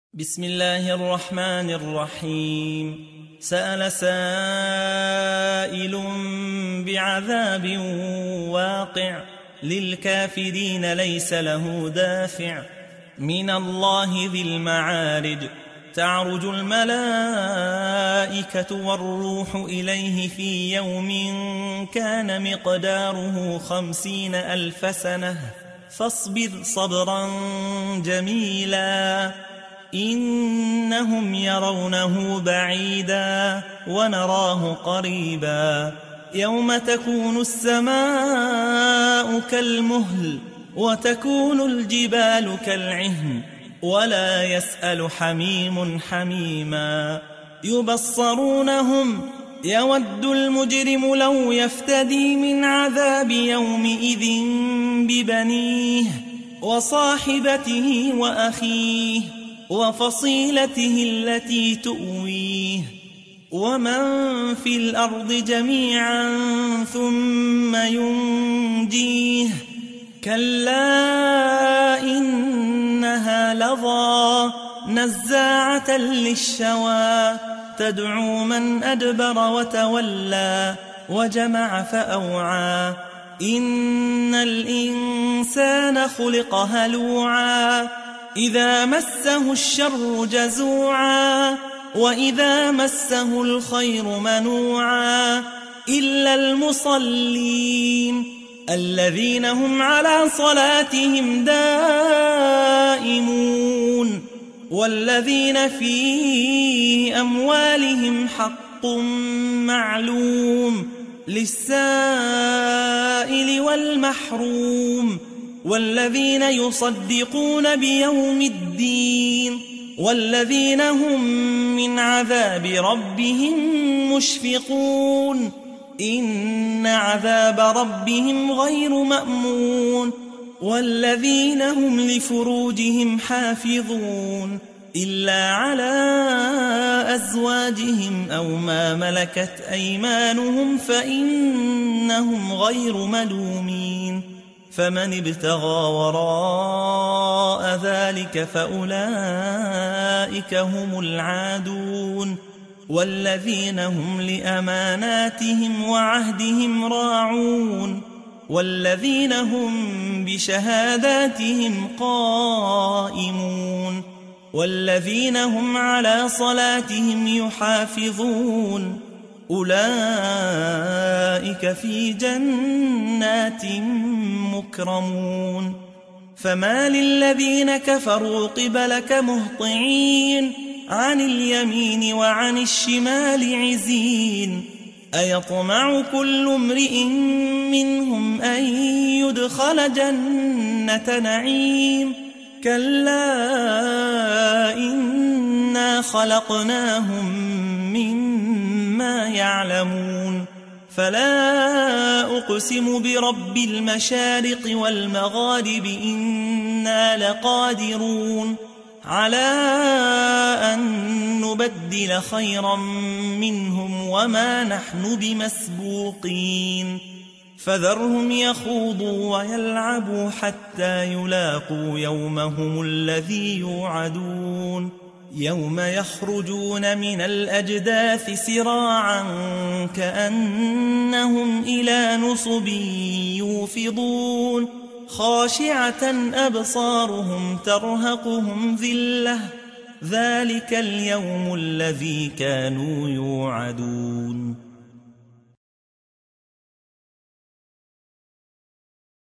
بسم الله الرحمن الرحيم. سأل سائل بعذاب واقع للكافرين ليس له دافع من الله ذي المعارج. تعرج الملائكة والروح إليه في يوم كان مقداره 50,000 سنة فاصبر صبرا جميلا إنهم يرونه بعيدا ونراه قريبا. يوم تكون السماء كالمهل وتكون الجبال كالعهن ولا يسأل حميم حميما. يبصرونهم يود المجرم لو يفتدي من عذاب يومئذ ببنيه وصاحبته وأخيه وفصيلته التي تؤويه ومن في الأرض جميعا ثم ينجيه. كلا إنها لظى نزاعة للشوى تدعو من أدبر وتولى وجمع فأوعى. إن الإنسان خلق هلوعا إذا مسه الشر جزوعا وإذا مسه الخير منوعا إلا المصلين الذين هم على صلاتهم دائمون والذين في أموالهم حق معلوم للسائل والمحروم والذين يصدقون بيوم الدين والذين هم من عذاب ربهم مشفقون. إن عذاب ربهم غير مأمون. والذين هم لفروجهم حافظون إلا على أزواجهم أو ما ملكت أيمانهم فإنهم غير ملومين. فمن ابتغى وراء ذلك فأولئك هم العادون. والذين هم لأماناتهم وعهدهم راعون والذين هم بشهاداتهم قائمون والذين هم على صلاتهم يحافظون أولئك في جنات مكرمون. فما للذين كفروا قبلك مهطعين عن اليمين وعن الشمال عزين. أيطمع كل امرئ منهم أن يدخل جنة نعيم كلا إنا خلقناهم مما يعلمون. فلا أقسم برب المشارق والمغارب إنا لقادرون على أن نبدل خيرا منهم وما نحن بمسبوقين. فذرهم يخوضوا ويلعبوا حتى يلاقوا يومهم الذي يوعدون. يوم يخرجون من الأجداث سراعا كأنهم إلى نصب يوفضون خاشعة أبصارهم ترهقهم ذلة ذلك اليوم الذي كانوا يوعدون.